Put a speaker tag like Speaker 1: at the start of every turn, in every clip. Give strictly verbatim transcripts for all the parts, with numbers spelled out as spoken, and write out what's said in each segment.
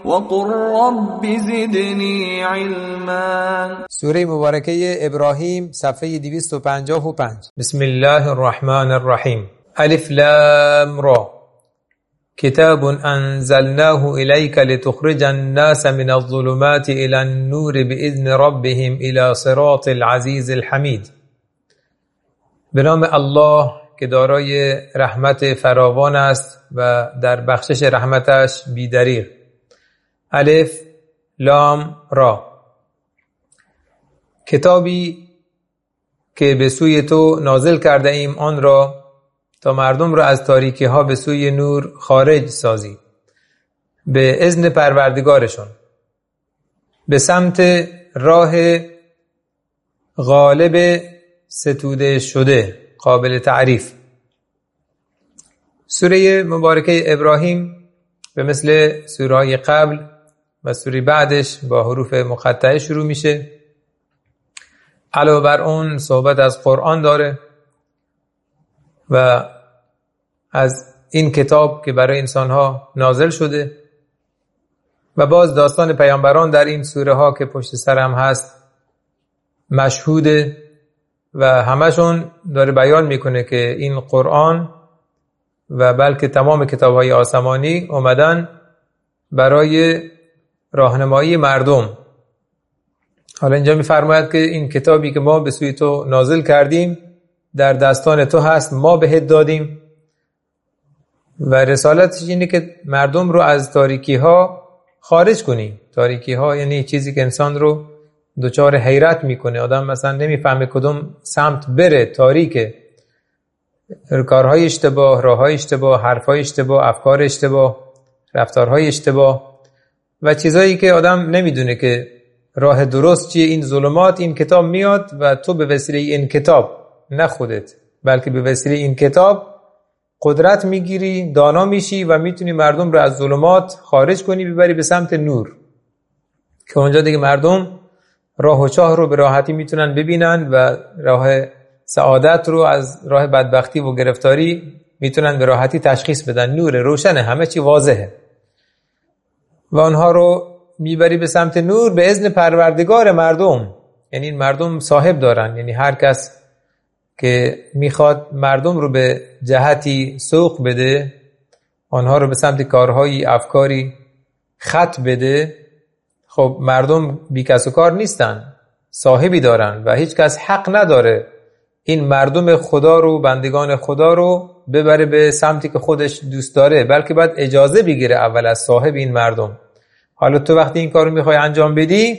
Speaker 1: وقل رب زدنی علما.
Speaker 2: سوره مبارکه ابراهیم صفحه دویست و پنجاه و پنج.
Speaker 3: بسم الله الرحمن الرحیم. الف لام را کتاب انزلناه الیک لتخرج الناس من الظلمات الى النور باذن ربهم الى صراط العزیز الحمید. به نام الله که دارای رحمت فراوان است و در بخشش رحمتش بی‌دریغ. الف لام را کتابی که به سوی تو نازل کرده ایم آن را تا مردم را از تاریکی ها به سوی نور خارج سازی به اذن پروردگارشون به سمت راه غالب ستوده شده قابل تعریف. سوره مبارکه ابراهیم به مثل سوره‌های قبل و سوره بعدش با حروف مقطعه شروع میشه. علاوه بر اون صحبت از قرآن داره و از این کتاب که برای انسانها نازل شده و باز داستان پیامبران در این سوره ها که پشت سر هم هست مشهوده و همشون داره بیان میکنه که این قرآن و بلکه تمام کتاب های آسمانی اومدن برای راهنمایی مردم. حالا اینجا میفرماید که این کتابی که ما به سوی تو نازل کردیم در دستان تو هست، ما بهت دادیم و رسالتش اینه که مردم رو از تاریکی ها خارج کنی. تاریکی ها یعنی چیزی که انسان رو دچار حیرت میکنه، آدم مثلا نمیفهمه کدوم سمت بره، تاریکه، کارهای اشتباه، راههای اشتباه، حرفهای اشتباه، افکار اشتباه، رفتارهای اشتباه و چیزایی که آدم نمیدونه که راه درست چیه. این ظلمات این کتاب میاد و تو به وسیله این کتاب، نه خودت بلکه به وسیله این کتاب قدرت میگیری، دانا میشی و میتونی مردم رو از ظلمات خارج کنی ببری به سمت نور که اونجا دیگه مردم راه و چاه رو به راحتی میتونن ببینن و راه سعادت رو از راه بدبختی و گرفتاری میتونن به راحتی تشخیص بدن. نور روشنه، همه چی واضحه و آنها رو میبری به سمت نور به اذن پروردگار مردم. یعنی این مردم صاحب دارن، یعنی هر کس که میخواد مردم رو به جهتی سوق بده، آنها رو به سمت کارهایی افکاری خط بده، خب مردم بی کس و کار نیستن، صاحبی دارن و هیچ کس حق نداره این مردم خدا رو، بندگان خدا رو ببره به سمتی که خودش دوست داره، بلکه باید اجازه بگیره اول از صاحب این مردم. حالا تو وقتی این کارو میخوای انجام بدی،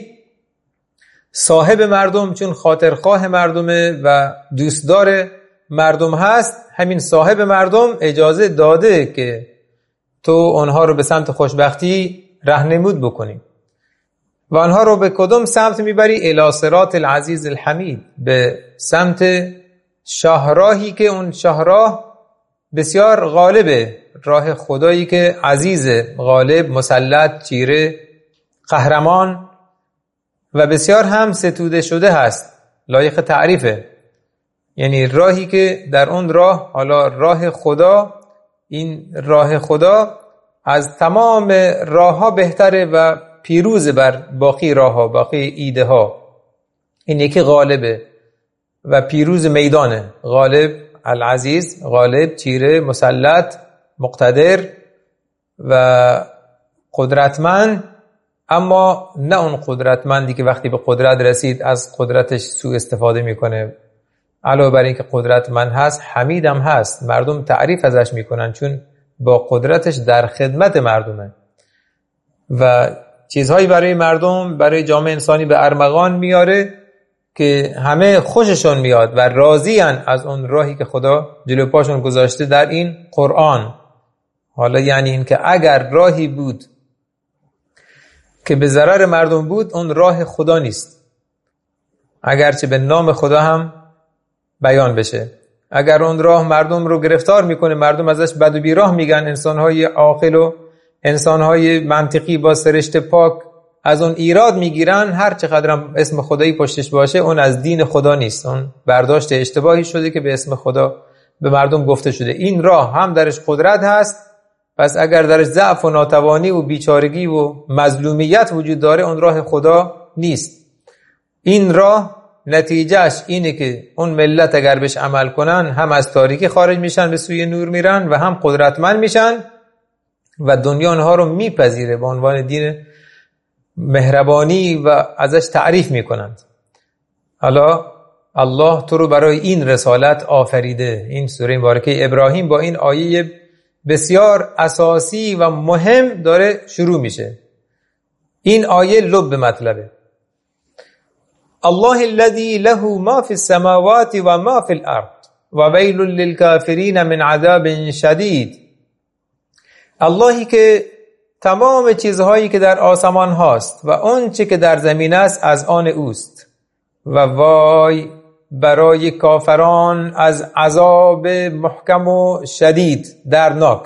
Speaker 3: صاحب مردم چون خاطرخواه مردمه و دوستدار مردم هست، همین صاحب مردم اجازه داده که تو آنها رو به سمت خوشبختی راهنمود بکنی و آنها رو به کدوم سمت میبری؟ الی صراط العزیز الحمید، به سمت شاهراهی که اون شاهراه بسیار غالبه، راه خدایی که عزیزه، غالب، مسلط، چیره، قهرمان و بسیار هم ستوده شده هست، لایق تعریفه. یعنی راهی که در اون راه، حالا راه خدا، این راه خدا از تمام راه ها بهتره و پیروز بر باقی راه ها، باقی ایده ها. این یکی غالبه و پیروز میدانه، غالب، العزیز، غالب، چیره، مسلط، مقتدر و قدرتمند، اما نه اون قدرتمندی که وقتی به قدرت رسید از قدرتش سوء استفاده میکنه. علاوه بر این که قدرتمند هست، حمید هم هست، مردم تعریف ازش میکنن چون با قدرتش در خدمت مردمه و چیزهایی برای مردم، برای جامعه انسانی به ارمغان میاره که همه خوششون میاد و راضیان از اون راهی که خدا جلو پاشون گذاشته در این قرآن. حالا یعنی این که اگر راهی بود که به ضرر مردم بود، اون راه خدا نیست، اگرچه به نام خدا هم بیان بشه. اگر اون راه مردم رو گرفتار میکنه، مردم ازش بد و بیراه میگن، انسانهای عاقل و انسانهای منطقی با سرشت پاک از اون ایراد میگیرن، هر چقدر هم اسم خدایی پشتش باشه، اون از دین خدا نیست، اون برداشت اشتباهی شده که به اسم خدا به مردم گفته شده. این راه هم درش قدرت هست پس اگر درش ضعف و ناتوانی و بیچارگی و مظلومیت وجود داره، اون راه خدا نیست. این راه نتیجهش اینه که اون ملت اگر بهش عمل کنن هم از تاریکی خارج میشن به سوی نور میرن و هم قدرتمند میشن و دنیا اونها رو میپذیره به عنوان دین مهربانی و ازش تعریف میکنند. حالا الله تو رو برای این رسالت آفریده. این سوره مبارکه ابراهیم با این آیه بسیار اساسی و مهم داره شروع میشه. این آیه لب مطلبه. الله الذي له ما في السماوات وما في الارض وويل للكافرين من عذاب شدید. اللهی که تمام چیزهایی که در آسمان هاست و اون چی که در زمین است از آن اوست و وای برای کافران از عذاب محکم و شدید درناک.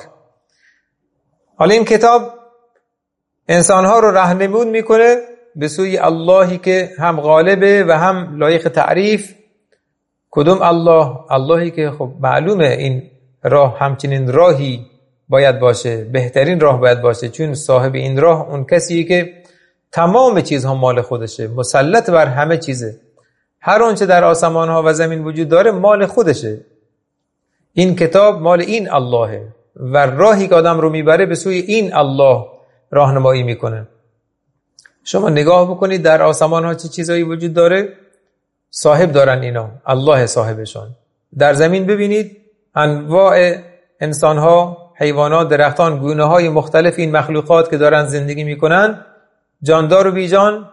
Speaker 3: حالا این کتاب انسانها رو راهنمود میکنه به سوی اللهی که هم غالبه و هم لایق تعریف. کدوم الله؟ اللهی که خب معلومه این راه همچنین راهی باید باشه، بهترین راه باید باشه، چون صاحب این راه اون کسیه که تمام چیزها مال خودشه، مسلط بر همه چیزه. هر اون چه در آسمان ها و زمین وجود داره مال خودشه. این کتاب مال این اللهه و راهی که آدم رو میبره به سوی این الله راهنمایی میکنه. شما نگاه بکنید در آسمان ها چه چیزایی وجود داره، صاحب دارن اینا، الله صاحبشان. در زمین ببینید انواع انسان ها، حیوانات، درختان، گونه های مختلف این مخلوقات که دارن زندگی میکنن، جاندار و بیجان،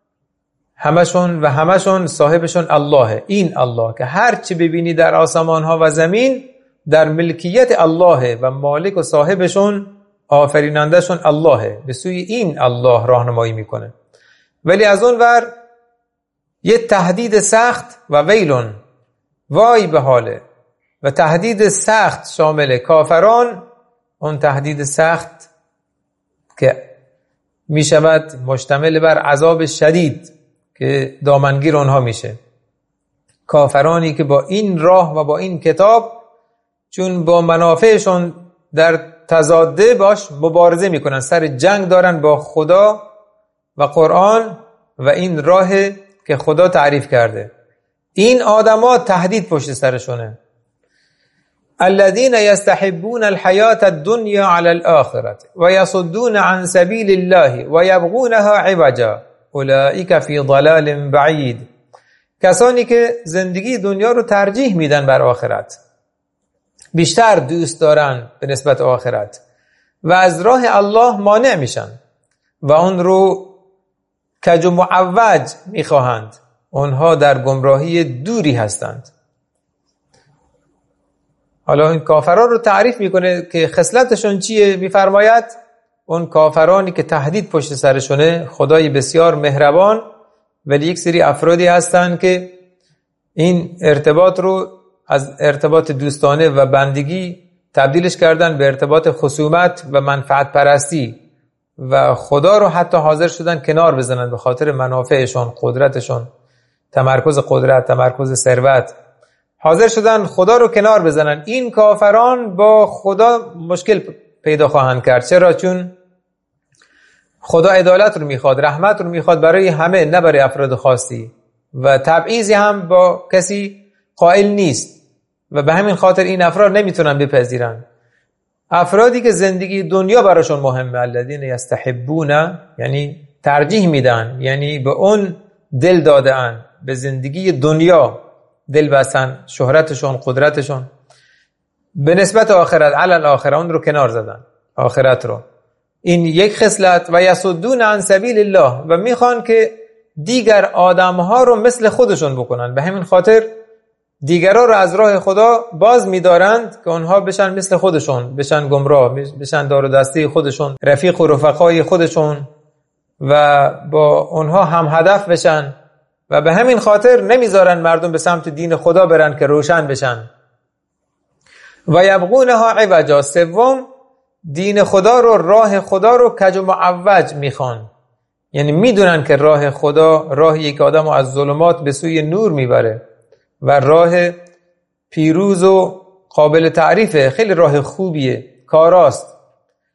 Speaker 3: همشون و همشون صاحبشون اللهه. این الله که هر چی ببینی در آسمان ها و زمین در ملکیت اللهه و مالک و صاحبشون آفرینندشون اللهه. به سوی این الله راهنمایی میکنه. ولی از اون ور یه تهدید سخت و ویلون، وای به حاله، و تهدید سخت شامل کافران. اون تهدید سخت که میشود مشتمل بر عذاب شدید که دامنگیر اونها میشه. کافرانی که با این راه و با این کتاب چون با منافعشون در تضاده باش مبارزه میکنن، سر جنگ دارن با خدا و قرآن و این راه که خدا تعریف کرده. این آدما تهدید پشت سرشونه. الذين يستحبون الحياة الدنيا على الآخرة ويصدون عن سبيل الله ويبغونها عوجا اولئك في ضلال بعید. کسانی که زندگی دنیا رو ترجیح میدن بر آخرت، بیشتر دوست دارن به نسبت آخرت و از راه الله مانع میشن و اون رو کج و معوج میخواهند، اونها در گمراهی دوری هستند. حالا این کافران رو تعریف میکنه که خصلتشون چیه. میفرماید اون کافرانی که تهدید پشت سرشونه، خدای بسیار مهربان، ولی یک سری افرادی هستن که این ارتباط رو از ارتباط دوستانه و بندگی تبدیلش کردن به ارتباط خصومت و منفعت پرستی و خدا رو حتی حاضر شدن کنار بزنن به خاطر منافعشون، قدرتشون، تمرکز قدرت، تمرکز ثروت. حاضر شدن خدا رو کنار بزنن. این کافران با خدا مشکل پیدا خواهند کرد. چرا؟ چون خدا عدالت رو میخواد، رحمت رو میخواد برای همه، نه برای افراد خاصی، و تبعیضی هم با کسی قائل نیست و به همین خاطر این افراد نمیتونن بپذیرن. افرادی که زندگی دنیا براشون مهمه، الذین یستحبون، یعنی ترجیح میدن، یعنی به اون دل دادن، به زندگی دنیا دل بستن، شهرتشون، قدرتشون، به نسبت آخرت، علی الاخره، اون رو کنار زدن، آخرت رو. این یک خصلت. و یصدون عن سبیل الله، و میخوان که دیگر آدمها رو مثل خودشون بکنن، به همین خاطر دیگرها رو از راه خدا باز می‌دارند که اونها بشن مثل خودشون، بشن گمراه، بشن دار و دسته خودشون، رفیق و رفقای خودشون و با اونها هم هدف بشن، و به همین خاطر نمیذارن مردم به سمت دین خدا برن که روشن بشن. و یبغونها عوجا. سوم، دین خدا رو، راه خدا رو کج و معوج میخوان، یعنی میدونن که راه خدا راهی که آدمو از ظلمات به سوی نور میبره و راه پیروز و قابل تعریفه، خیلی راه خوبیه، کاراست.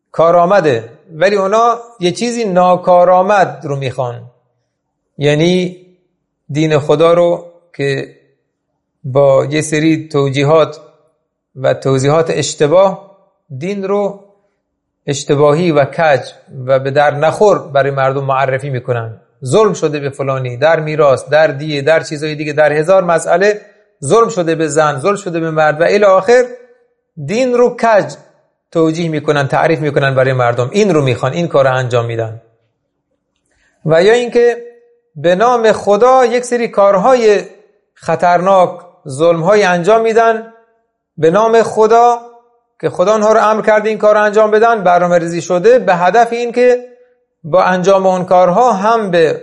Speaker 3: کارآمده، ولی اونا یه چیزی ناکارآمد رو میخوان، یعنی دین خدا رو که با یه سری توجیهات و توضیحات اشتباه دین رو اشتباهی و کج و به در نخور برای مردم معرفی میکنن. ظلم شده به فلانی در میراث، در دیه، در چیزهای دیگه، در هزار مسئله ظلم شده به زن، ظلم شده به مرد و الی آخر. دین رو کج توجیه میکنن، تعریف میکنن برای مردم، این رو میخوان، این کار رو انجام میدن. و یا اینکه به نام خدا یک سری کارهای خطرناک، ظلمهای انجام میدن به نام خدا که خدا اونها رو امر کرده این کار رو انجام بدن، برنامه ریزی شده به هدف این که با انجام اون کارها هم به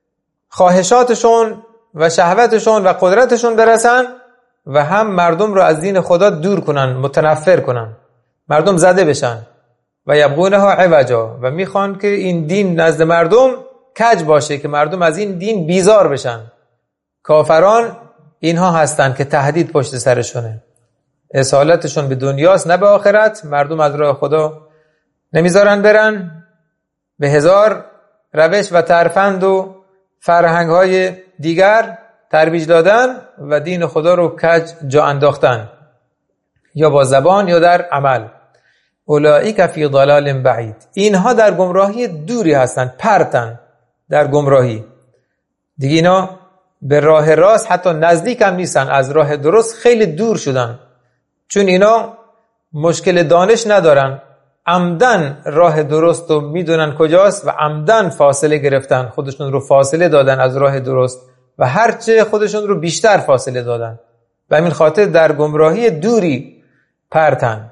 Speaker 3: خواهشاتشون و شهوتشون و قدرتشون برسن و هم مردم رو از دین خدا دور کنن، متنفر کنن، مردم زده بشن. و یبغونها عوجا، و میخوان که این دین نزد مردم کج باشه، که مردم از این دین بیزار بشن. کافران اینها هستن که تهدید پشت سرشونه، اصالتشون به دنیاست نه به آخرت. مردم از راه خدا نمیذارن برن، به هزار روش و ترفند و فرهنگ های دیگر ترویج دادن و دین خدا رو کج جا انداختن، یا با زبان یا در عمل. اولئک فی ضلال بعید، اینها در گمراهی دوری هستن، پرتن در گمراهی دیگه. اینا به راه راست حتی نزدیک هم نیستن، از راه درست خیلی دور شدن، چون اینا مشکل دانش ندارن، عمدن راه درست رو میدونن کجاست و عمدن فاصله گرفتن، خودشون رو فاصله دادن از راه درست و هرچه خودشون رو بیشتر فاصله دادن و همین خاطر در گمراهی دوری پرتن.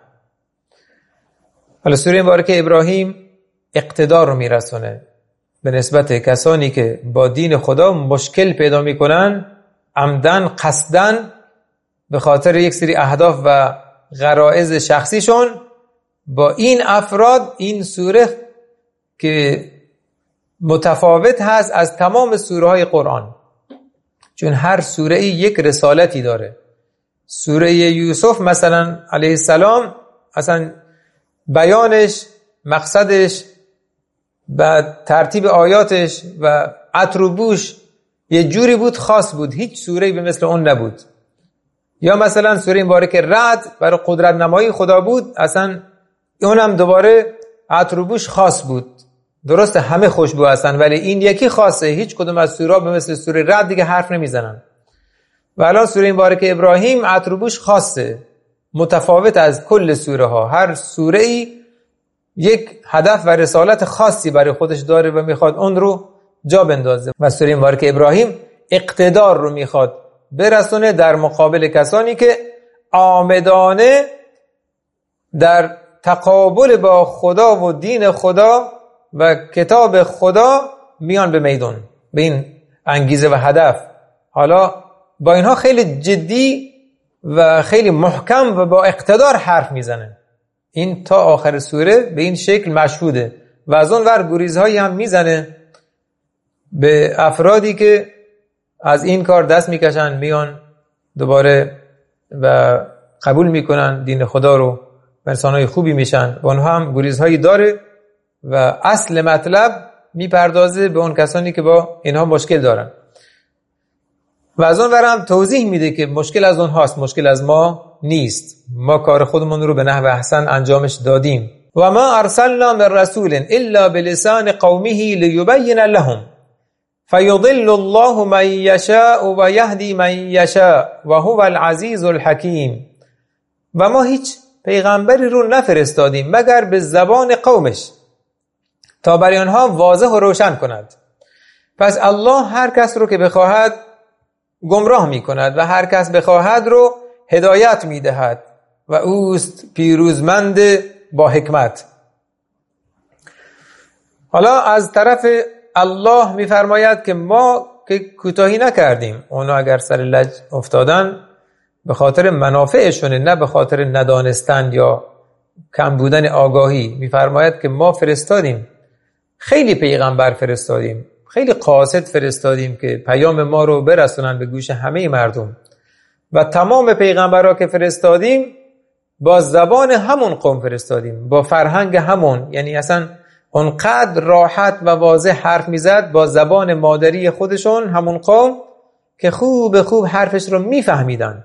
Speaker 3: حالا سوره مبارکه ابراهیم اقتدار رو میرسونه به نسبت کسانی که با دین خدا مشکل پیدا میکنن، عمدن قصدن به خاطر یک سری اهداف و غرایز شخصیشون. با این افراد این سوره که متفاوت هست از تمام سوره های قرآن، چون هر سوره یک رسالتی داره. سوره یوسف مثلا علیه السلام اصلا بیانش، مقصدش و ترتیب آیاتش و عطر و بوش یه جوری بود، خاص بود، هیچ سوره‌ای به مثل اون نبود. یا مثلا سوره مبارکه رعد برای قدرت نمایی خدا بود، اصلا اونم دوباره عطر و بوش خاص بود. درسته همه خوشبو هستن ولی این یکی خاصه، هیچ کدوم از سوره‌ها به مثل سوره رعد دیگه حرف نمیزنن. و الان سوره مبارکه ابراهیم عطر و بوش خاصه، متفاوت از کل سوره ها. هر سوره ای یک هدف و رسالت خاصی برای خودش داره و میخواد اون رو جا بندازه. و سوره مبارکه ابراهیم اقتدار رو میخواد برسونه در مقابل کسانی که عامدانه در تقابل با خدا و دین خدا و کتاب خدا میان به میدان، به این انگیزه و هدف. حالا با اینها خیلی جدی و خیلی محکم و با اقتدار حرف میزنه. این تا آخر سوره به این شکل مشهوده و از اون ور گریزهایی هم میزنه به افرادی که از این کار دست میکشن، میان دوباره و قبول میکنن دین خدا رو و انسانهای خوبی میشن. و اونها هم گریزهایی داره و اصل مطلب میپردازه به اون کسانی که با اینها مشکل دارن و از اون ور هم توضیح میده که مشکل از اونهاست، مشکل از ما نیست. ما کار خودمون رو به نحو احسن انجامش دادیم. و ما ارسلنا من رسول الا بلسان قومه لیبین لهم فیضل الله من یشاء و یهدی من یشاء و هو العزیز الحکیم. و ما هیچ پیغمبری رو نفرستادیم مگر به زبان قومش تا برای آنها واضح و روشن کند. پس الله هر کس رو که بخواهد گمراه می کند و هر کس بخواهد رو هدایت می دهد و اوست پیروزمند با حکمت. حالا از طرف الله می فرماید که ما که کوتاهی نکردیم، اونا اگر سر لج افتادن به خاطر منافعشونه نه به خاطر ندانستن یا کم بودن آگاهی. می فرماید که ما فرستادیم، خیلی پیغمبر فرستادیم، خیلی قاصد فرستادیم که پیام ما رو برسونن به گوش همه مردم و تمام پیغمبرها که فرستادیم با زبان همون قوم فرستادیم، با فرهنگ همون، یعنی اصلا اونقدر راحت و واضح حرف میزد با زبان مادری خودشون همون قوم که خوب خوب حرفش رو میفهمیدن.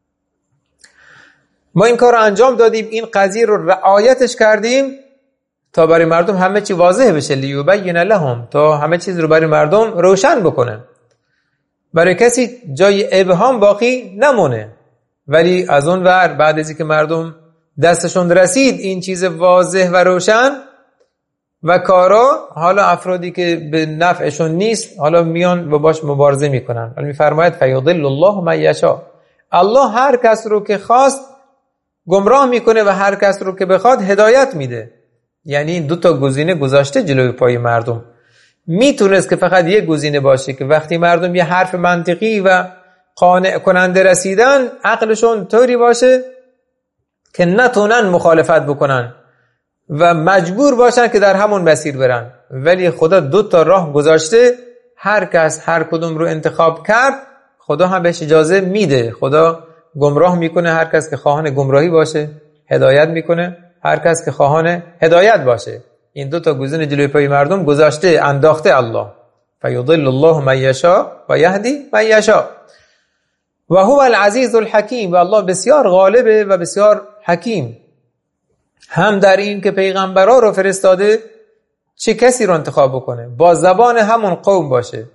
Speaker 3: ما این کار رو انجام دادیم، این قضیه رو رعایتش کردیم تا برای مردم همه چی واضح بشه، لیبین لهم، تا همه چیز رو برای مردم روشن بکنه، برای کسی جای ابهام باقی نمونه. ولی از اون ور بعد از اینکه مردم دستشون رسید این چیز واضح و روشن و کارا، حالا افرادی که به نفعشون نیست حالا میان و باش مبارزه میکنن. حالا میفرماید فیضل الله من یشاء، الله هر کس رو که خواست گمراه میکنه و هر کس رو که بخواد هدایت میده. یعنی این دو تا گزینه گذاشته جلوی پای مردم. میتونست که فقط یک گزینه باشه که وقتی مردم یه حرف منطقی و قانع کننده رسیدن عقلشون طوری باشه که نتونن مخالفت بکنن و مجبور باشن که در همون مسیر برن. ولی خدا دو تا راه گذاشته، هر کس هر کدوم رو انتخاب کرد خدا هم بهش اجازه میده. خدا گمراه میکنه هر کس که خواهان گمراهی باشه، هدایت میکنه هر کس که خواهان هدایت باشه. این دو تا گزینه جلوی پای مردم گذاشته، انداخته الله. فیضل الله من یشاء و یهدی من یشاء و هو العزیز الحکیم، و الله بسیار غالبه و بسیار حکیم. هم در این که پیغمبرا رو فرستاده چه کسی رو انتخاب بکنه، با زبان همون قوم باشه.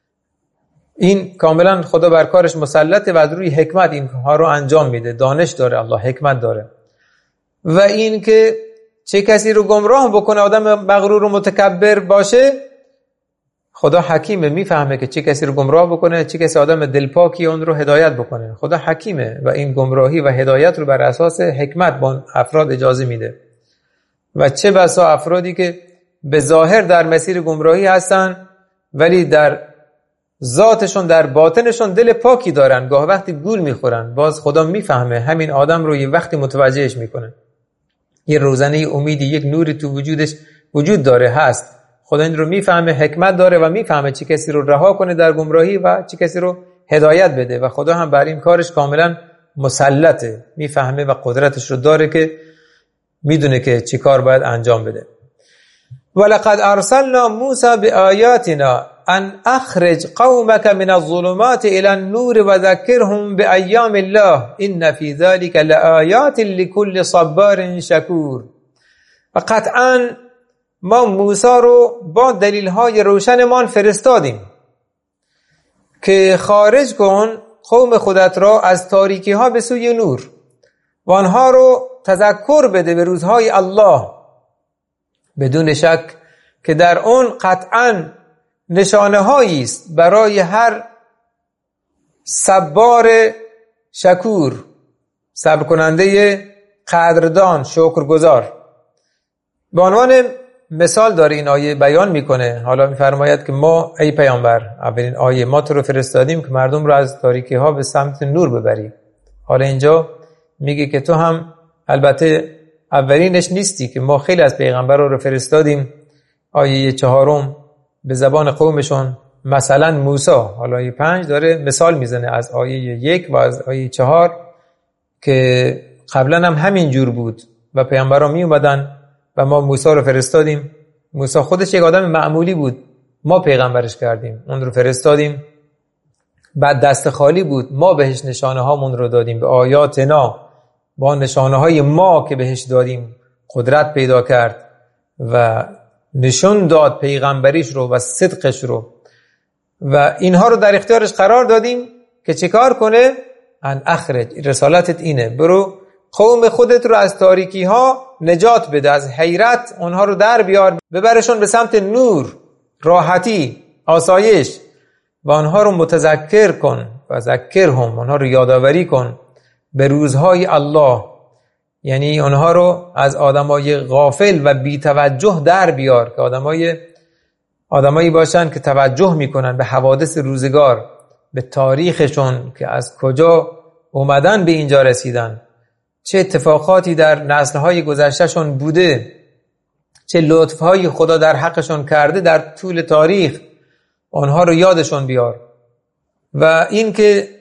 Speaker 3: این کاملا خدا بر کارش مسلطه و از روی حکمت اینها رو انجام میده. دانش داره الله، حکمت داره. و این که چه کسی رو گمراه بکنه، آدم مغرور و متکبر باشه، خدا حکیمه، میفهمه که چه کسی رو گمراه بکنه، چه کسی آدم دلپاکی اون رو هدایت بکنه. خدا حکیمه و این گمراهی و هدایت رو بر اساس حکمت با افراد اجازه میده. و چه بسا افرادی که به ظاهر در مسیر گمراهی هستن ولی در ذاتشون در باطنشون دل پاکی دارن، گاه وقتی گول میخورن، باز خدا میفهمه همین آدم رو یه وقتی متوجهش میکنه. یه روزنه امیدی، یک نوری تو وجودش وجود داره، هست. خدا این رو میفهمه، حکمت داره و میفهمه چه کسی رو رها کنه در گمراهی و چه کسی رو هدایت بده. و خدا هم بر این کارش کاملا مسلطه، میفهمه و قدرتش رو داره که میدونه که چی کار باید انجام بده. ولقد ارسلنا موسی بآیاتنا ان اخرج قومك من الظلمات الى النور وذكرهم بأيام الله ان في ذلك لآیات لكل صبار شکور. و قطعاً ما موسی رو با دلیل‌های روشنمان فرستادیم که خارج کن قوم خودت را از تاریکی ها به سوی نور و آنها رو تذکر بده به روزهای الله، بدون شک که در اون قطعاً نشانه هایی است برای هر صبار شکور، صبر کننده قدردان، شکرگزار. به عنوان مثال داره این آیه بیان میکنه. حالا میفرماید که ما ای پیامبر، اولین آیه، ما تو رو فرستادیم که مردم رو از تاریکی ها به سمت نور ببری. حالا اینجا میگه که تو هم البته اولینش نیستی، که ما خیلی از پیغمبرها رو فرستادیم. آیه چهارم به زبان قومشون، مثلا موسی. حالا آیه پنج داره مثال میزنه از آیه یک و از آیه چهار که قبلا هم همین جور بود و پیامبرها می اومدن و ما موسی رو فرستادیم. موسی خودش یک آدم معمولی بود، ما پیغمبرش کردیم، اون رو فرستادیم، بعد دست خالی بود، ما بهش نشانه هامون رو دادیم، به آیاتنا، با نشانه های ما که بهش دادیم قدرت پیدا کرد و نشون داد پیغمبریش رو و صدقش رو و اینها رو در اختیارش قرار دادیم که چیکار کنه؟ ان اخرج، رسالتت اینه، برو قوم خودت رو از تاریکی ها نجات بده، از حیرت اونها رو در بیار، ببرشون به سمت نور، راحتی، آسایش، و آنها رو متذکر کن و ذکرهم، آنها رو یادآوری کن به روزهای الله، یعنی آنها رو از آدمای غافل و بی توجه در بیار، که آدمای آدمایی باشن که توجه میکنن به حوادث روزگار، به تاریخشون که از کجا اومدن به اینجا رسیدن، چه اتفاقاتی در نسل‌های گذشتهشون بوده، چه لطف‌های خدا در حقشون کرده در طول تاریخ، آنها رو یادشون بیار. و این که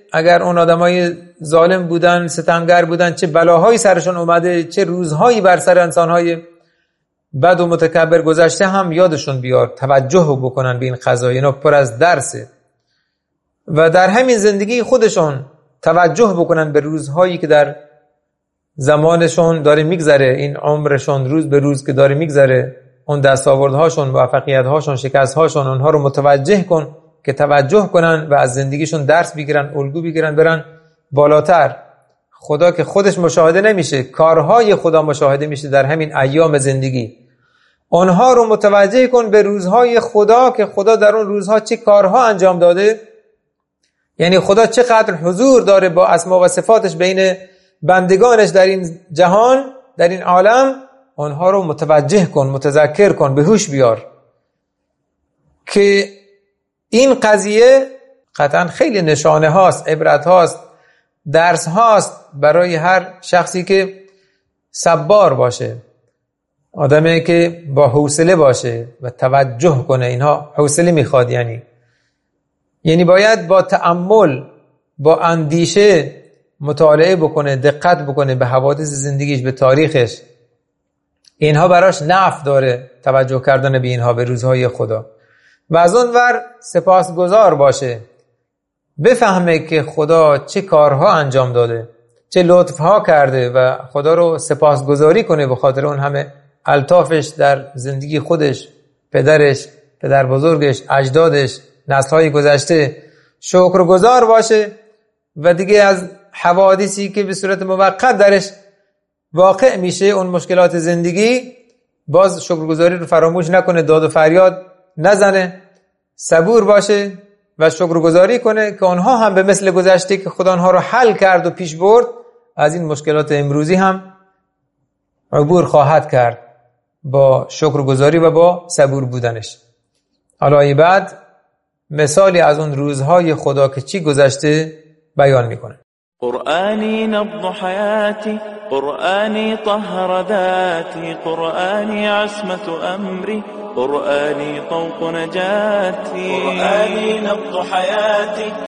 Speaker 3: اگر اون آدمای ظالم بودن، ستمگر بودن، چه بلاهایی سرشون اومده، چه روزهایی بر سر انسانهای بد و متکبر گذشته هم یادشون بیار، توجه بکنن به این قضایا. اینا پر از درسه و در همین زندگی خودشون توجه بکنن به روزهایی که در زمانشون داره میگذره، این عمرشون روز به روز که داره میگذره، اون دستاوردهاشون، موفقیت‌هاشون، شکست‌هاشون، اونها رو متوجه کن که توجه کنن و از زندگیشون درس بگیرن، الگو بگیرن، برن بالاتر. خدا که خودش مشاهده نمیشه، کارهای خدا مشاهده میشه در همین ایام زندگی. اونها رو متوجه کن به روزهای خدا که خدا در اون روزها چه کارها انجام داده، یعنی خدا چقدر حضور داره با اسما و صفاتش بین بندگانش در این جهان، در این عالم. اونها رو متوجه کن، متذکر کن، به هوش بیار که این قضیه قطعا خیلی نشانه هاست، عبرت هاست، درس هاست برای هر شخصی که صبار باشه، آدمی که با حوصله باشه و توجه کنه. اینها حوصله میخواد، یعنی یعنی باید با تأمل، با اندیشه مطالعه بکنه، دقت بکنه به حوادث زندگیش، به تاریخش. اینها براش نفع داره، توجه کردن به اینها، به روزهای خدا. و از اون ور سپاسگزار باشه، بفهمه که خدا چه کارها انجام داده، چه لطفها کرده و خدا رو سپاسگزاری کنه به خاطر اون همه الطافش در زندگی خودش، پدرش، پدر بزرگش، اجدادش، نسل‌های گذشته. شکرگزار باشه و دیگه از حوادثی که به صورت موقت درش واقع میشه، اون مشکلات زندگی، باز شکرگزاری رو فراموش نکنه، داد و فریاد نزنه، صبور باشه و شکرگزاری کنه که آنها هم به مثل گذشته که خدا آنها رو حل کرد و پیش برد، از این مشکلات امروزی هم عبور خواهد کرد با شکرگزاری و با صبور بودنش. حالا بعد مثالی از اون روزهای خدا که چی گذشته بیان میکنه.
Speaker 4: قرآني نبض حياتي، قرآني طهر ذاتي، قرآني عصمة أمري، قرآني طوق نجاتي. قرآني نبض حياتي،